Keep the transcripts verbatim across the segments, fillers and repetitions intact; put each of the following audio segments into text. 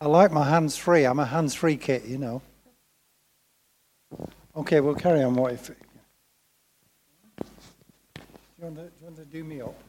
I like my hands free. I'm a hands free kit, you know. Okay, we'll carry on. What if? Do you want to, do, you want to do me up?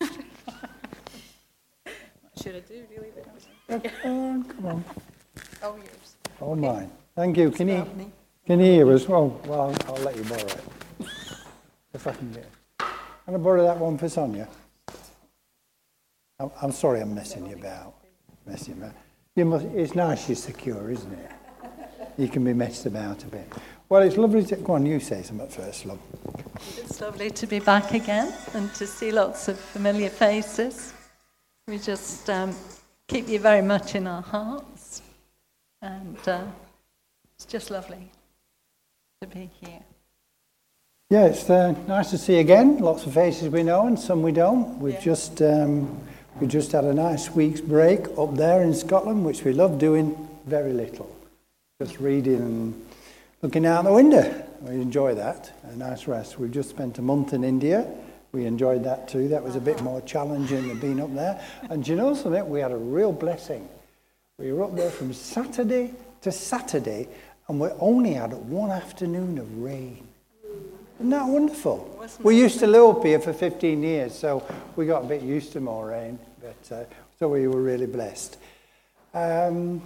What should I do? Do you leave it? Come on, come on. Oh, yours. Oh, mine. Thank you. Can you, can you hear us? Well, well, I'll, I'll let you borrow it. If I can get it. Can I borrow that one for Sonia? I'm, I'm sorry I'm messing you about. Messing you about. You must, it's nice you're secure, isn't it? You can be messed about a bit. Well, it's lovely to... Go on, you say something first, love. It's lovely to be back again and to see lots of familiar faces. We just um, keep you very much in our hearts. And uh, it's just lovely to be here. Yeah, it's uh, nice to see again. Lots of faces we know and some we don't. We've yeah. just um, we just had a nice week's break up there in Scotland, which we love doing very little. Just reading and looking out the window. We enjoy that. A nice rest. We've just spent a month in India. We enjoyed that too. That was a bit more challenging than being up there. And do you know something? We had a real blessing. We were up there from Saturday to Saturday, and we only had one afternoon of rain. Isn't that wonderful? We used to live up here for fifteen years, so we got a bit used to more rain. But uh, so we were really blessed. Um,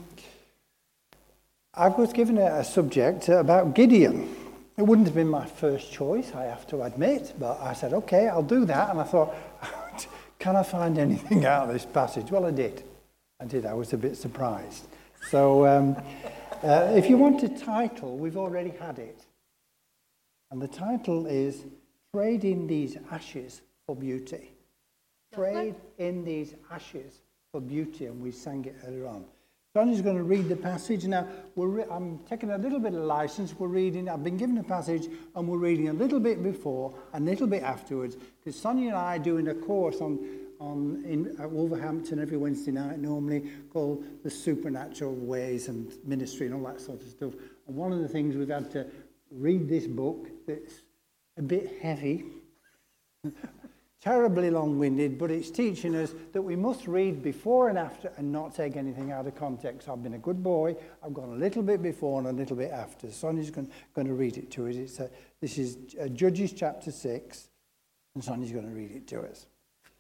I was given a, a subject about Gideon. It wouldn't have been my first choice, I have to admit, but I said, okay, I'll do that. And I thought, can I find anything out of this passage? Well, I did. I did. I was a bit surprised. So um, uh, if you want a title, we've already had it. And the title is Trade in These Ashes for Beauty. Trade in These Ashes for Beauty. And we sang it earlier on. Sonia's going to read the passage. Now, we're re- I'm taking a little bit of license. We're reading, I've been given a passage, and we're reading a little bit before and a little bit afterwards, because Sonia and I are doing a course on, on in at Wolverhampton every Wednesday night, normally, called The Supernatural Ways and Ministry and all that sort of stuff. And one of the things we've had to read this book that's a bit heavy, terribly long-winded, but it's teaching us that we must read before and after and not take anything out of context. I've been a good boy. I've gone a little bit before and a little bit after. Sonia's going, going to read it to us. It's a, this is uh, Judges chapter six, and Sonia's going to read it to us.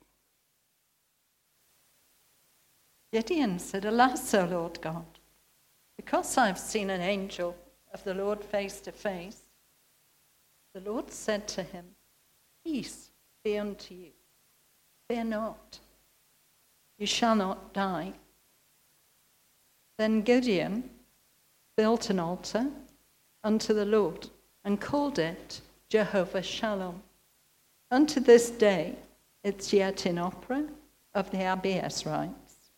Gideon said, Alas, O Lord God, because I've seen an angel of the Lord face to face. The Lord said to him, Peace be unto you. Fear not. You shall not die. Then Gideon built an altar unto the Lord and called it Jehovah Shalom. Unto this day it's yet in Opera of the Abiezrites.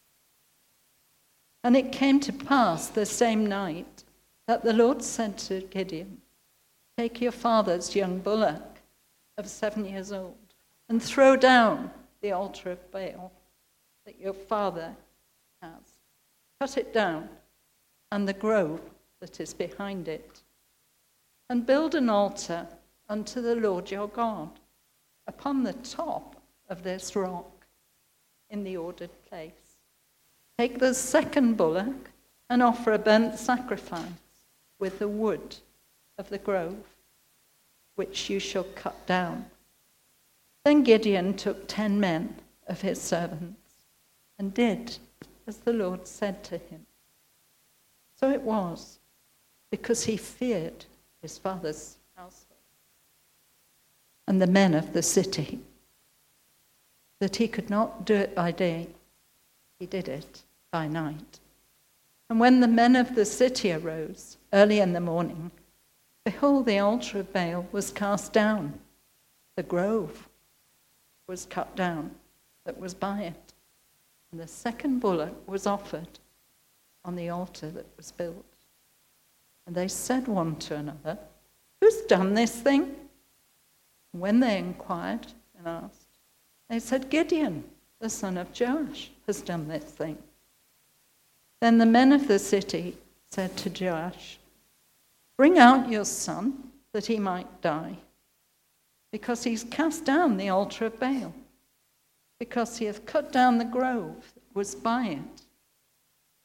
And it came to pass the same night that the Lord said to Gideon, Take your father's young bullock of seven years old, and throw down the altar of Baal that your father has. Cut it down, and the grove that is behind it, and build an altar unto the Lord your God upon the top of this rock in the ordered place. Take the second bullock and offer a burnt sacrifice with the wood of the grove, which you shall cut down. Then Gideon took ten men of his servants and did as the Lord said to him. So it was, because he feared his father's household and the men of the city, that he could not do it by day. He did it by night. And when the men of the city arose early in the morning, behold, the altar of Baal was cast down. The grove was cut down that was by it. And the second bullock was offered on the altar that was built. And they said one to another, Who's done this thing? And when they inquired and asked, they said, Gideon, the son of Joash, has done this thing. Then the men of the city said to Joash, Bring out your son, that he might die, because he's cast down the altar of Baal, because he hath cut down the grove that was by it.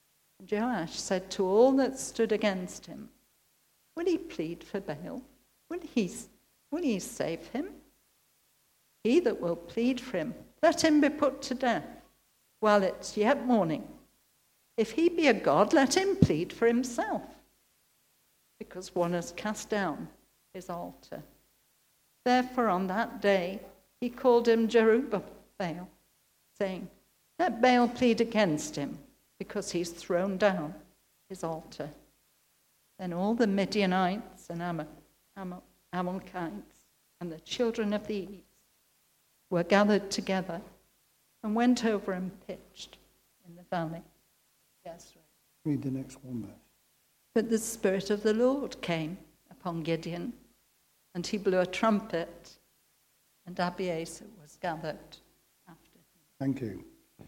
And Joash said to all that stood against him, will he plead for Baal? Will he, will he save him? He that will plead for him, let him be put to death while it's yet morning. If he be a god, let him plead for himself, because one has cast down his altar. Therefore on that day he called him Jerubbaal, saying, let Baal plead against him, because he's thrown down his altar. Then all the Midianites and Am- Am- Amalekites and the children of the east were gathered together and went over and pitched in the valley. Yes, right. Read the next one, verse. But the Spirit of the Lord came upon Gideon, and he blew a trumpet, and Abiezer was gathered after him. Thank you.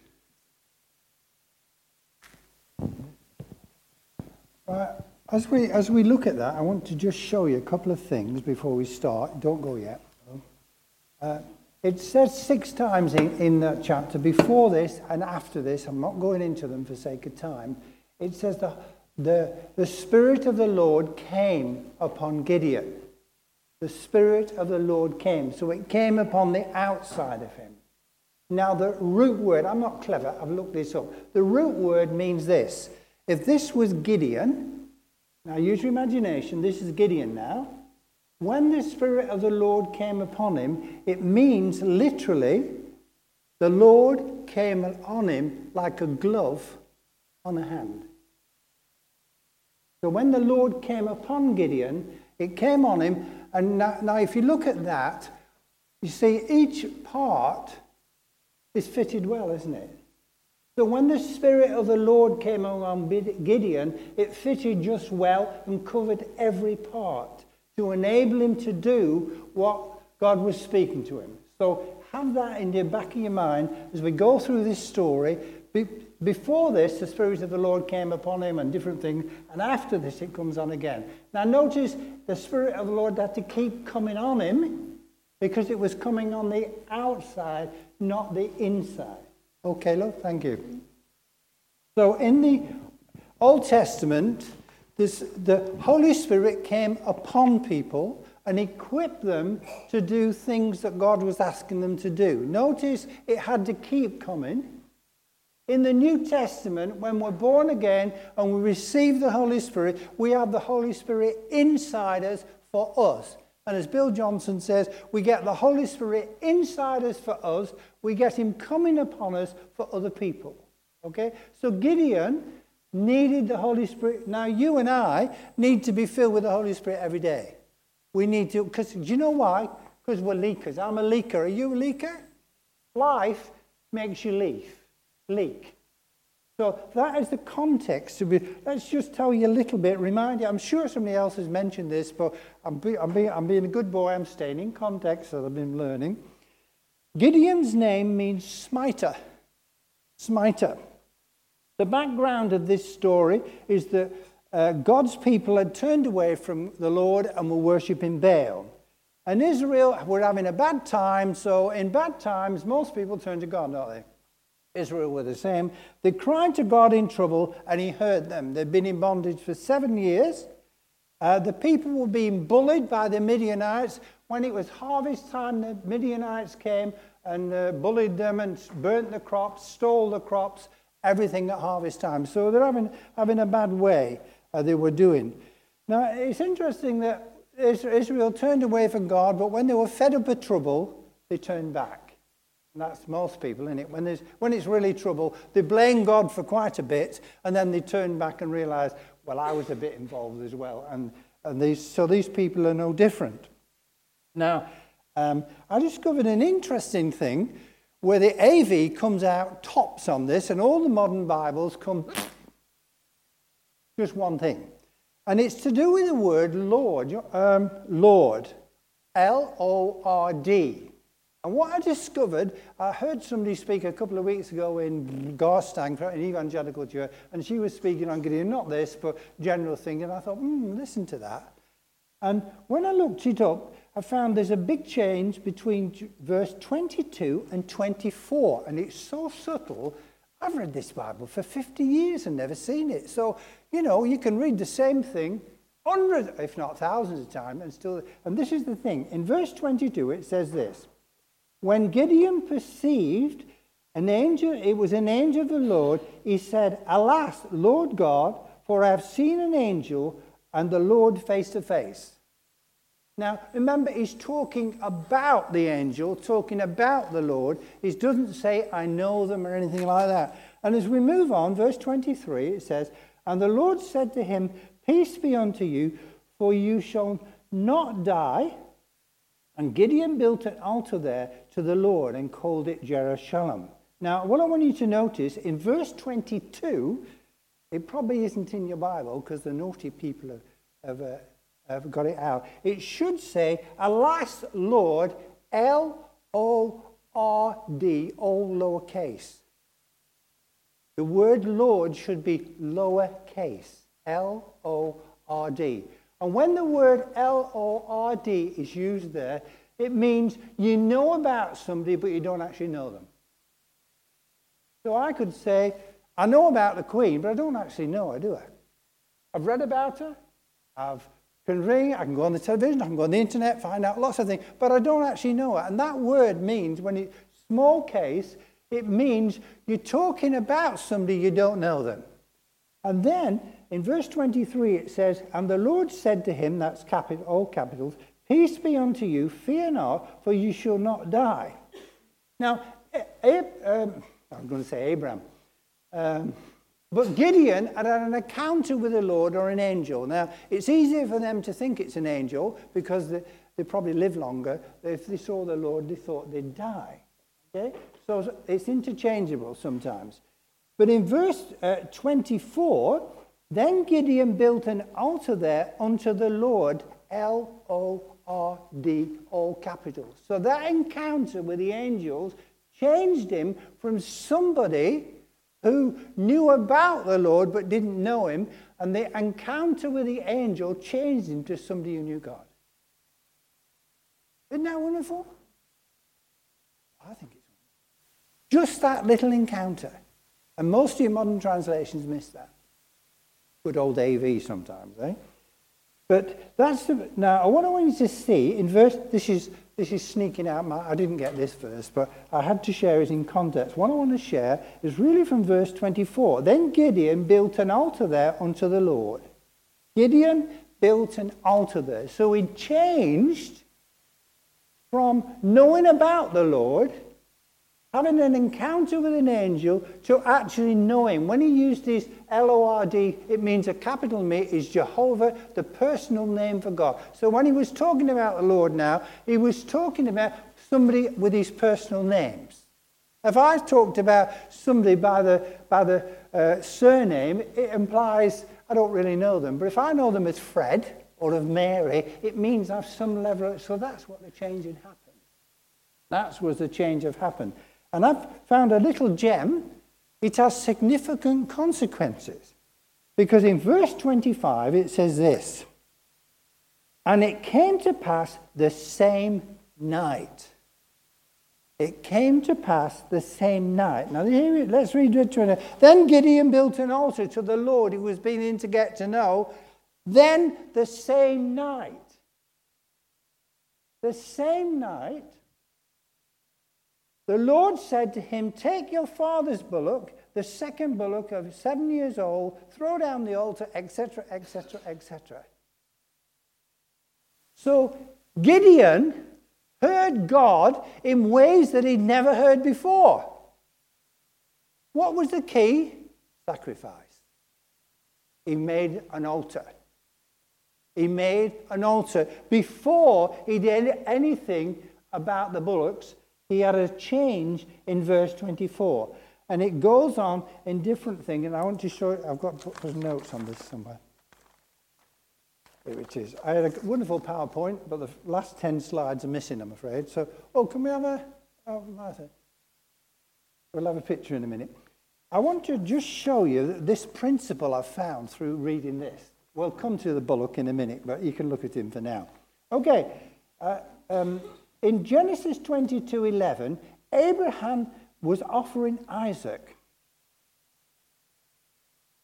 Right. As we as we look at that, I want to just show you a couple of things before we start. Don't go yet. Uh, it says six times in, in that chapter, before this and after this. I'm not going into them for sake of time. It says the the the Spirit of the Lord came upon Gideon. The Spirit of the Lord came, so it came upon the outside of him. Now the root word, I'm not clever. I've looked this up. The root word means this. If this was Gideon, now use your imagination, this is Gideon now. When the Spirit of the Lord came upon him, it means literally the Lord came on him like a glove on a hand. So when the Lord came upon Gideon, it came on him. And now, now if you look at that, you see each part is fitted well, isn't it? So when the Spirit of the Lord came on Gideon, it fitted just well and covered every part to enable him to do what God was speaking to him. So have that in the back of your mind as we go through this story. Be- before this, the Spirit of the Lord came upon him and different things, and after this it comes on again. Now notice the Spirit of the Lord had to keep coming on him because it was coming on the outside, not the inside. Okay, look, thank you. So in the Old Testament, this, the Holy Spirit came upon people and equipped them to do things that God was asking them to do. Notice it had to keep coming. In the New Testament, when we're born again and we receive the Holy Spirit, we have the Holy Spirit inside us for us. And as Bill Johnson says, we get the Holy Spirit inside us for us. We get him coming upon us for other people. Okay? So Gideon needed the Holy Spirit. Now you and I need to be filled with the Holy Spirit every day. We need to, because do you know why? Because we're leakers. I'm a leaker. Are you a leaker? Life makes you leak. Leak. So that is the context. To be, let's just tell you a little bit, remind you. I'm sure somebody else has mentioned this, but I'm, be, I'm, be, I'm being a good boy. I'm staying in context that I've been learning. Gideon's name means smiter. Smiter. The background of this story is that uh, God's people had turned away from the Lord and were worshipping Baal. And Israel were having a bad time, so in bad times, most people turn to God, don't they? Israel were the same. They cried to God in trouble, and he heard them. They'd been in bondage for seven years. Uh, the people were being bullied by the Midianites. When it was harvest time, the Midianites came and uh, bullied them and burnt the crops, stole the crops, everything at harvest time. So they're having, having a bad way uh, they were doing. Now, it's interesting that Israel turned away from God, but when they were fed up with trouble, they turned back. And that's most people, isn't it? When, there's, when it's really trouble, they blame God for quite a bit, and then they turn back and realize, well, I was a bit involved as well. And, and these, so these people are no different. Now, um, I discovered an interesting thing where the A V comes out tops on this, and all the modern Bibles come just one thing. And it's to do with the word Lord, um, Lord, L O R D. And what I discovered, I heard somebody speak a couple of weeks ago in Garstang, an evangelical church, and she was speaking on Gideon, not this, but general thing, and I thought, hmm, listen to that. And when I looked it up, I found there's a big change between verse twenty-two and twenty-four, and it's so subtle, I've read this Bible for fifty years and never seen it. So, you know, you can read the same thing hundreds, if not thousands of times, and still. And this is the thing. In verse twenty-two, it says this. When Gideon perceived an angel, it was an angel of the Lord, he said, Alas, Lord God, for I have seen an angel and the Lord face to face. Now, remember, he's talking about the angel, talking about the Lord. He doesn't say, I know them or anything like that. And as we move on, verse twenty-three, it says, And the Lord said to him, Peace be unto you, for you shall not die. And Gideon built an altar there to the Lord and called it Jerusalem. Now, what I want you to notice, in verse twenty-two, it probably isn't in your Bible because the naughty people have, have, uh, have got it out. It should say, Alas, Lord, L O R D, all lowercase. The word Lord should be lowercase, L O R D. And when the word L O R D is used there, it means you know about somebody, but you don't actually know them. So I could say, I know about the Queen, but I don't actually know her, do I? I've read about her. I can ring, I can go on the television, I can go on the internet, find out lots of things, but I don't actually know her. And that word means, when it's small case, it means you're talking about somebody, you don't know them. And then, in verse twenty-three, it says, And the Lord said to him, that's capital, all capitals, Peace be unto you, fear not, for you shall not die. Now, Ab- um, I'm going to say Abraham. Um, but Gideon had had an encounter with the Lord or an angel. Now, it's easier for them to think it's an angel because they, they probably live longer. If they saw the Lord, they thought they'd die. Okay? So it's interchangeable sometimes. But in verse uh, twenty-four, then Gideon built an altar there unto the Lord, L O R D, all capitals. So that encounter with the angels changed him from somebody who knew about the Lord but didn't know him, and the encounter with the angel changed him to somebody who knew God. Isn't that wonderful? I think it's wonderful. Just that little encounter. And most of your modern translations miss that. Good old A V sometimes, eh? But that's the, now what I want you to see in verse, this is this is sneaking out my, I didn't get this verse, but I had to share it in context. What I want to share is really from verse twenty-four. Then Gideon built an altar there unto the Lord. Gideon built an altar there. So he changed from knowing about the Lord, having an encounter with an angel, to actually knowing. When he used this L O R D, it means a capital M is Jehovah, the personal name for God. So when he was talking about the Lord now, he was talking about somebody with his personal names. If I talked about somebody by the, by the uh, surname, it implies I don't really know them. But if I know them as Fred or of Mary, it means I have some level of, so that's what the change had happened. That's what the change have happened. And I've found a little gem. It has significant consequences. Because in verse twenty-five, it says this. And it came to pass the same night. It came to pass the same night. Now, here, let's read it. Then Gideon built an altar to the Lord who was beginning to get to know. Then the same night. The same night. The Lord said to him, Take your father's bullock, the second bullock of seven years old, throw down the altar, et cetera, et cetera, et cetera. So Gideon heard God in ways that he'd never heard before. What was the key? Sacrifice. He made an altar. He made an altar. Before he did anything about the bullocks, he had a change in verse twenty-four. And it goes on in different things. And I want to show you, I've got to put notes on this somewhere. Here it is. I had a wonderful PowerPoint, but the last ten slides are missing, I'm afraid. So, oh, can we have a, oh, Martha. We'll have a picture in a minute. I want to just show you this principle I've found through reading this. We'll come to the bullock in a minute, but you can look at him for now. Okay. Uh, um, In Genesis twenty-two eleven, Abraham was offering Isaac.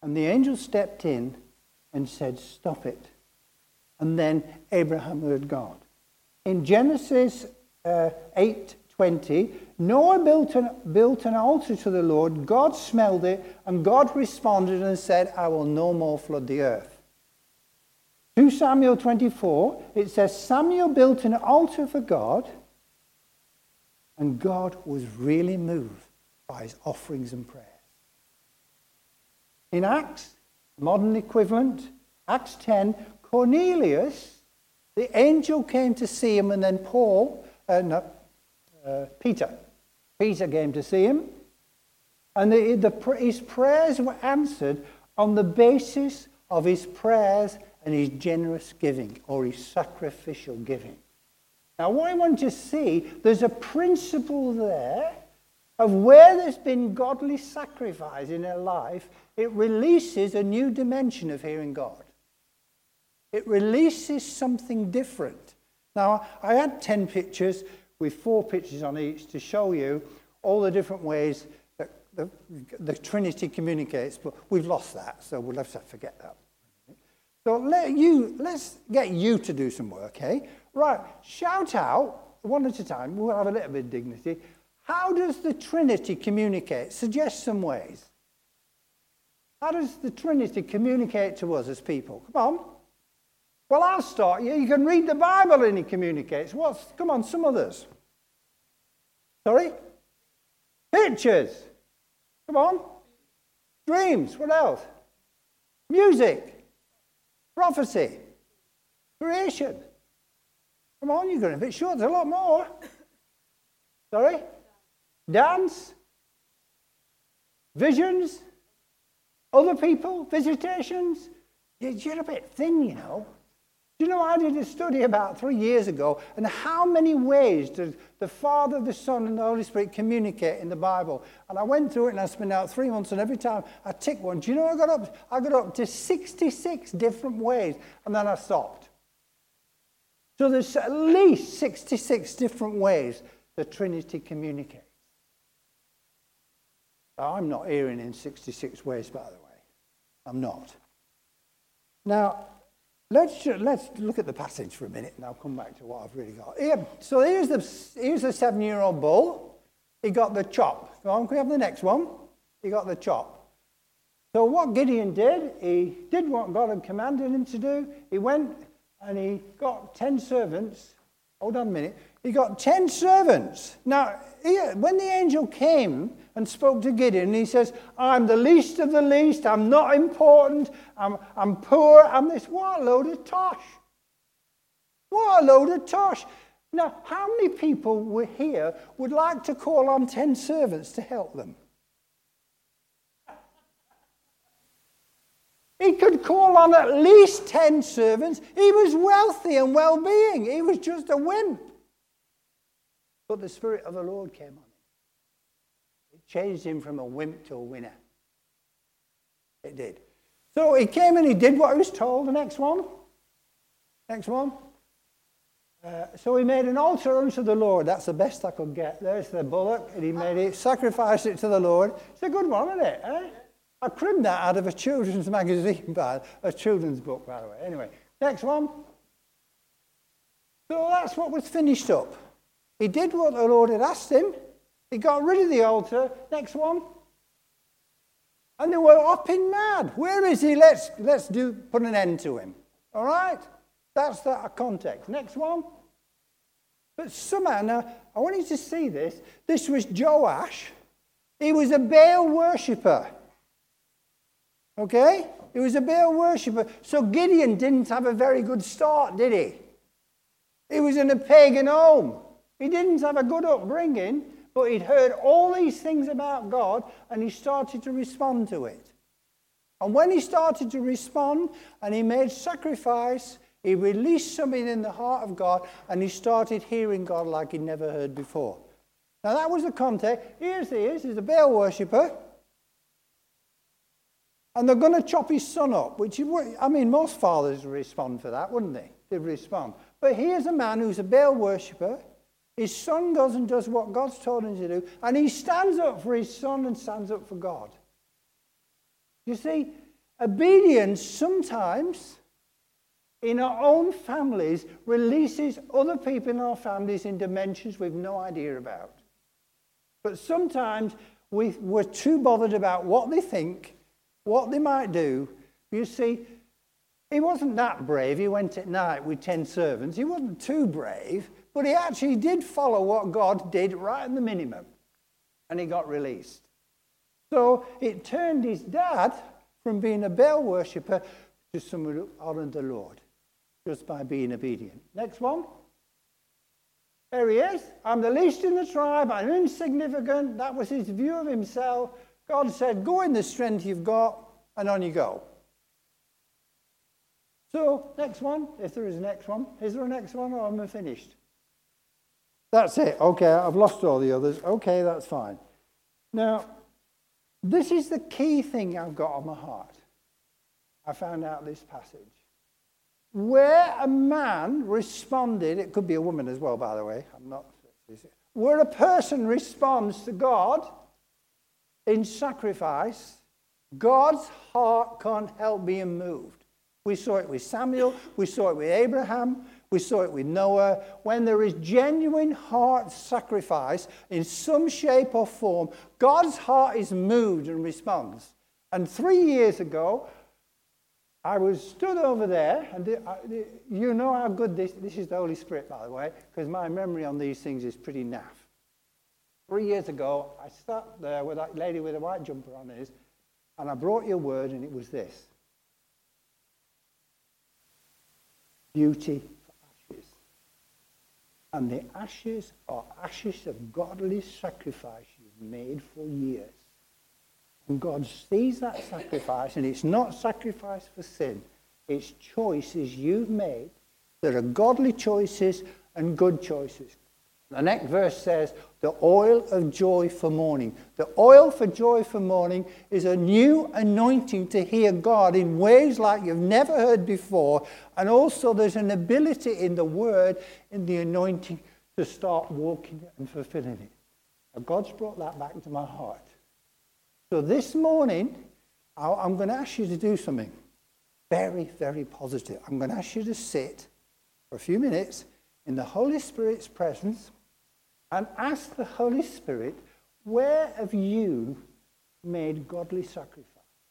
And the angel stepped in and said, stop it. And then Abraham heard God. In Genesis uh, eight twenty, Noah built an, built an altar to the Lord. God smelled it, and God responded and said, I will no more flood the earth. two Samuel twenty-four, it says, Samuel built an altar for God, and God was really moved by his offerings and prayers. In Acts, modern equivalent, Acts ten, Cornelius, the angel came to see him, and then Paul, uh, no, uh, Peter, Peter came to see him, and the, the, his prayers were answered on the basis of his prayers and his generous giving, or his sacrificial giving. Now, what I want you to see, there's a principle there of where there's been godly sacrifice in a life, it releases a new dimension of hearing God. It releases something different. Now, I had ten pictures with four pictures on each to show you all the different ways that the, the Trinity communicates, but we've lost that, so we'll have to forget that. So let you, let's get you to do some work, okay? Right, shout out, one at a time, we'll have a little bit of dignity. How does the Trinity communicate? Suggest some ways. How does the Trinity communicate to us as people? Come on. Well, I'll start you. You can read the Bible and it communicates. What's, come on, some others. Sorry? Pictures. Come on. Dreams. What else? Music. Prophecy. Creation. Come on, you're going a bit short. There's a lot more. Sorry? Dance. Visions. Other people. Visitations. You're a bit thin, you know. Do you know, I did a study about three years ago, and how many ways does the Father, the Son, and the Holy Spirit communicate in the Bible? And I went through it, and I spent out three months, and every time I ticked one. Do you know, I got up, I got up to sixty-six different ways, and then I stopped. So there's at least sixty-six different ways the Trinity communicates. I'm not hearing in sixty-six ways, by the way. I'm not. Now, let's let's look at the passage for a minute, and I'll come back to what I've really got. Here, so here's the here's the seven-year-old bull. He got the chop. Come on, can we have the next one? He got the chop. So what Gideon did, he did what God had commanded him to do. He went and he got ten servants. Hold on a minute. He got ten servants. Now, here, when the angel came and spoke to Gideon, he says, I'm the least of the least, I'm not important, I'm, I'm poor, I'm this. What a load of tosh. What a load of tosh. Now, how many people were here would like to call on ten servants to help them? He could call on at least ten servants. He was wealthy and well-being. He was just a wimp. But the Spirit of the Lord came on him. It changed him from a wimp to a winner. It did. So he came and he did what he was told. The next one. Next one. Uh, so he made an altar unto the Lord. That's the best I could get. There's the bullock. And he made it, sacrificed it to the Lord. It's a good one, isn't it? Eh? I cribbed that out of a children's magazine, by, a children's book, by the way. Anyway, next one. So that's what was finished up. He did what the Lord had asked him. He got rid of the altar. Next one. And they were hopping mad. Where is he? Let's let's do put an end to him. All right? That's the context. Next one. But somehow, now, I want you to see this. This was Joash. He was a Baal worshipper. Okay? He was a Baal worshipper. So Gideon didn't have a very good start, did he? He was in a pagan home. He didn't have a good upbringing, but he'd heard all these things about God, and he started to respond to it. And when he started to respond, and he made sacrifice, he released something in the heart of God, and he started hearing God like he'd never heard before. Now that was the context. Here's he is. He's a Baal worshipper. And they're going to chop his son up, which, I mean, most fathers would respond for that, wouldn't they? They'd respond. But here's a man who's a Baal worshipper. His son goes and does what God's told him to do, and he stands up for his son and stands up for God. You see, Obedience sometimes in our own families releases other people in our families in dimensions we've no idea about. But sometimes we, we're too bothered about what they think, what they might do. You see, he wasn't that brave. He went at night with ten servants. He wasn't too brave, but he actually did follow what God did right at the minimum. And he got released. So it turned his dad from being a Baal worshipper to someone who honored the Lord just by being obedient. Next one. There he is. I'm the least in the tribe. I'm insignificant. That was his view of himself. God said, go in the strength you've got, and on you go. So, next one, if there is a next one. Is there a next one, or am I finished? That's it. Okay, I've lost all the others. Okay, that's fine. Now, this is the key thing I've got on my heart. I found out this passage. Where a man responded, it could be a woman as well, by the way. I'm not. Where a person responds to God in sacrifice, God's heart can't help being moved. We saw it with Samuel. We saw it with Abraham. We saw it with Noah. When there is genuine heart sacrifice in some shape or form, God's heart is moved and responds. And three years ago, I was stood over there, and the, uh, the, you know how good this, this is the Holy Spirit, by the way, because my memory on these things is pretty naff. Three years ago, I sat there with that lady with a white jumper on his, and I brought you a word, and it was this. Beauty for ashes. And the ashes are ashes of godly sacrifice you've made for years. And God sees that sacrifice, and it's not sacrifice for sin. It's choices you've made that are godly choices and good choices. The next verse says, the oil of joy for mourning. The oil for joy for mourning is a new anointing to hear God in ways like you've never heard before. And also there's an ability in the word, in the anointing, to start walking and fulfilling it. And God's brought that back into my heart. So this morning, I'm going to ask you to do something very, very positive. I'm going to ask you to sit for a few minutes in the Holy Spirit's presence and ask the Holy Spirit, where have you made godly sacrifice?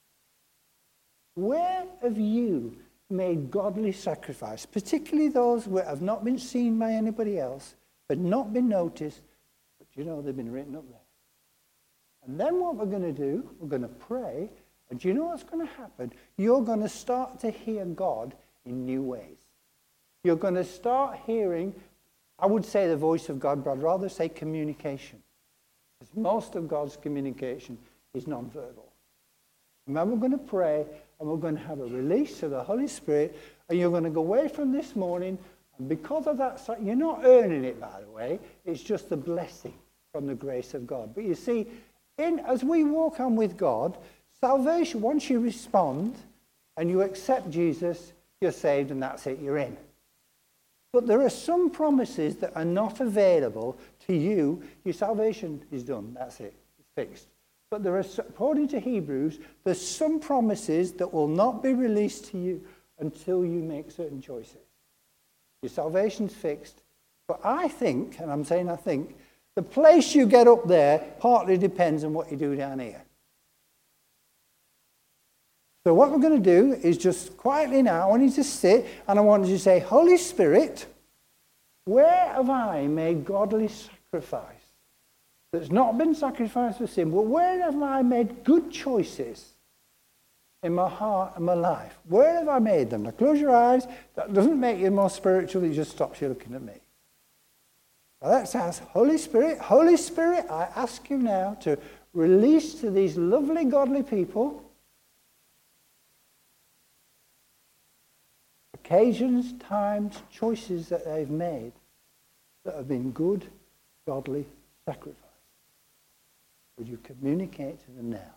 Where have you made godly sacrifice? Particularly those who have not been seen by anybody else, but not been noticed, but you know they've been written up there. And then what we're going to do, we're going to pray, and do you know what's going to happen? You're going to start to hear God in new ways. You're going to start hearing, I would say the voice of God, but I'd rather say communication. Because most of God's communication is nonverbal. And then we're going to pray, and we're going to have a release of the Holy Spirit, and you're going to go away from this morning, and because of that, you're not earning it, by the way, it's just a blessing from the grace of God. But you see, in as we walk on with God, salvation, once you respond and you accept Jesus, you're saved, and that's it, you're in. But there are some promises that are not available to you. Your salvation is done, that's it, it's fixed. But there are, according to Hebrews, there's some promises that will not be released to you until you make certain choices. Your salvation's fixed. But I think, and I'm saying I think, the place you get up there partly depends on what you do down here. So what we're going to do is just quietly now, I want you to sit, and I want you to say, Holy Spirit, where have I made godly sacrifice that's not been sacrificed for sin, but where have I made good choices in my heart and my life? Where have I made them? Now close your eyes. That doesn't make you more spiritual, it just stops you looking at me. Now let's ask, Holy Spirit, Holy Spirit, I ask you now to release to these lovely godly people occasions, times, choices that they've made that have been good, godly sacrifice. Would you communicate to them now?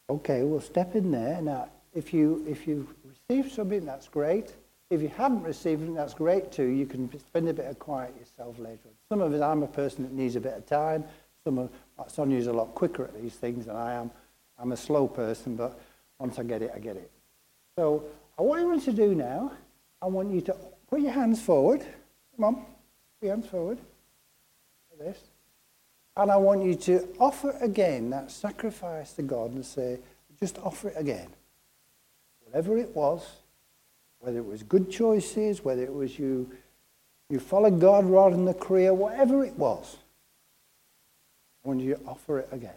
Okay, we'll step in there. Now, if you if you've received something, that's great. If you haven't received it, that's great too. You can spend a bit of quiet yourself later on. Some of it, I'm a person that needs a bit of time. Some of Sonia's a lot quicker at these things than I am. I'm a slow person, but once I get it, I get it. So, what I want you to do now, I want you to put your hands forward. Come on, put your hands forward. Like this. And I want you to offer again that sacrifice to God and say, just offer it again. Whatever it was, whether it was good choices, whether it was you, you followed God rather than the career, whatever it was, I want you to offer it again.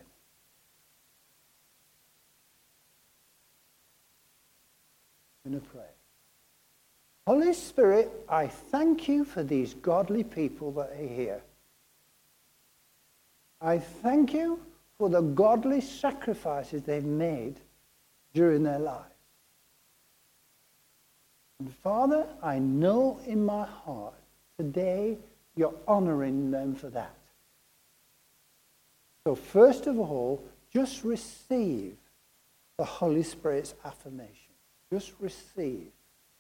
I'm going to pray. Holy Spirit, I thank you for these godly people that are here. I thank you for the godly sacrifices they've made during their lives. And Father, I know in my heart today you're honoring them for that. So first of all, just receive the Holy Spirit's affirmation. Just receive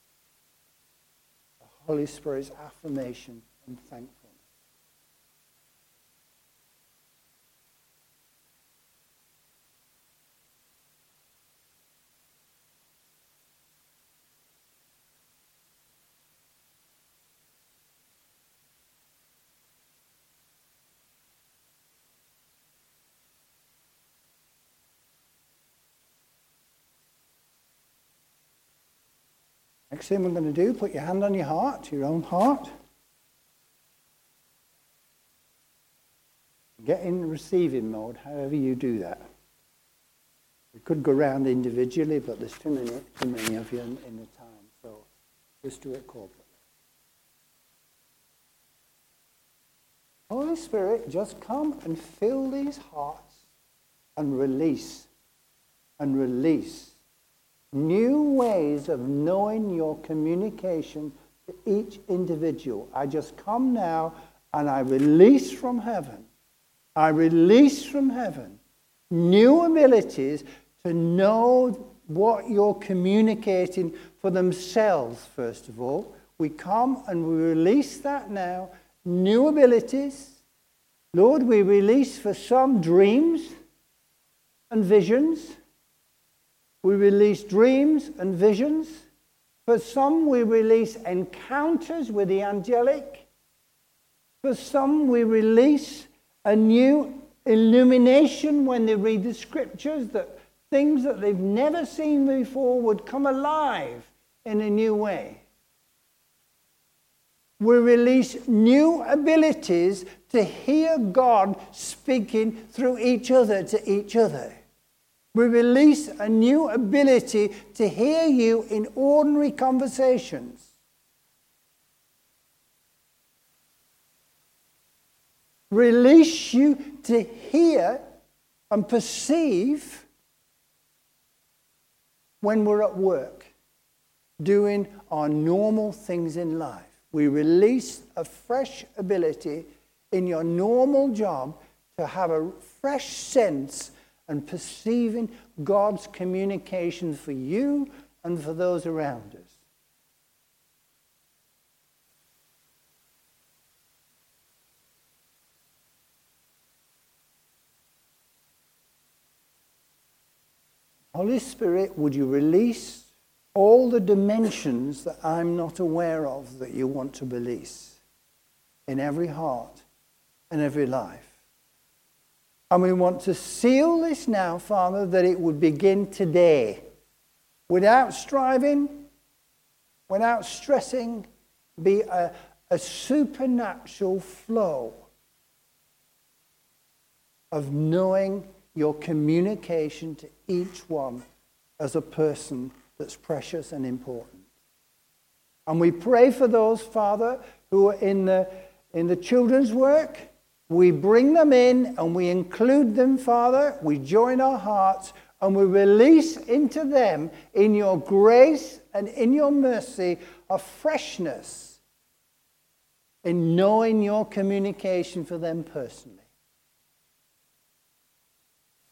the Holy Spirit's affirmation and thankfulness. Next thing we're going to do, put your hand on your heart, your own heart. Get in receiving mode, however you do that. We could go around individually, but there's too many, too many of you in, in the time, so just do it corporately. Holy Spirit, just come and fill these hearts and release, and release new ways of knowing your communication to each individual. I just come now and I release from heaven. I release from heaven new abilities to know what you're communicating for themselves, first of all. We come and we release that now. New abilities. Lord, we release for some dreams and visions. We release dreams and visions. For some, we release encounters with the angelic. For some, we release a new illumination when they read the scriptures, that things that they've never seen before would come alive in a new way. We release new abilities to hear God speaking through each other to each other. We release a new ability to hear you in ordinary conversations. Release you to hear and perceive when we're at work, doing our normal things in life. We release a fresh ability in your normal job to have a fresh sense and perceiving God's communication for you and for those around us. Holy Spirit, would you release all the dimensions that I'm not aware of that you want to release in every heart and every life? And we want to seal this now, Father, that it would begin today. Without striving, without stressing, be a, a supernatural flow of knowing your communication to each one as a person that's precious and important. And we pray for those, Father, who are in the, in the children's work. We bring them in and we include them, Father. We join our hearts and we release into them, in your grace and in your mercy, a freshness in knowing your communication for them personally.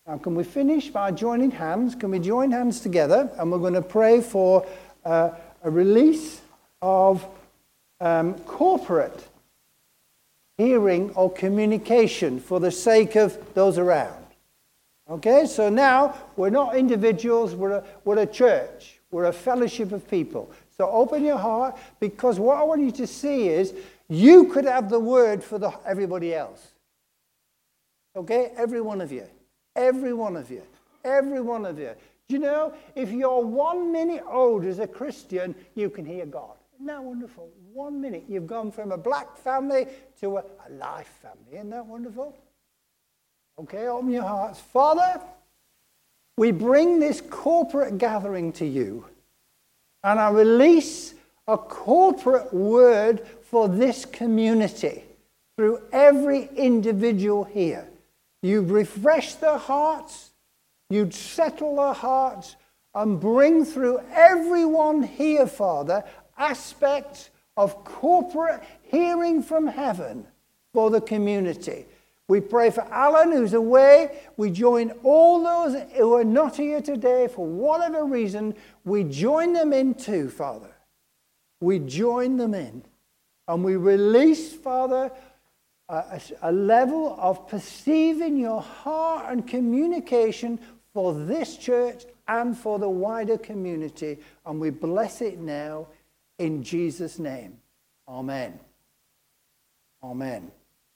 Now, can we finish by joining hands? Can we join hands together? And we're going to pray for uh, a release of um, corporate hearing or communication for the sake of those around. Okay, so now we're not individuals, we're a, we're a church, we're a fellowship of people. So open your heart, because what I want you to see is you could have the word for the, everybody else. Okay, every one of you, every one of you, every one of you. Do you know, if you're one minute old as a Christian, you can hear God. Isn't that wonderful? One minute, you've gone from a black family to a, a life family. Isn't that wonderful? Okay, open your hearts. Father, we bring this corporate gathering to you, and I release a corporate word for this community through every individual here. You'd refresh their hearts, you'd settle their hearts, and bring through everyone here, Father, aspects of corporate hearing from heaven for the community. We pray for Alan, who's away. We join all those who are not here today for whatever reason. We join them in too, Father. We join them in. And we release, Father, a, a level of perceiving your heart and communication for this church and for the wider community. And we bless it now in Jesus' name. Amen. Amen.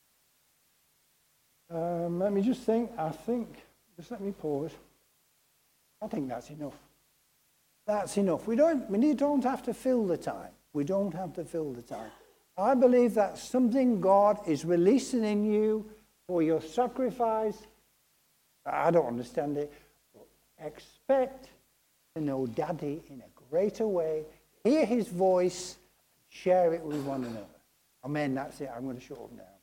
Um, let me just think. I think, just let me pause. I think that's enough. That's enough. We don't, we don't have to fill the time. We don't have to fill the time. I believe that's something God is releasing in you for your sacrifice. I don't understand it. But expect to know Daddy in a greater way. Hear his voice. Share it with one another. Amen. That's it. I'm going to shut up now.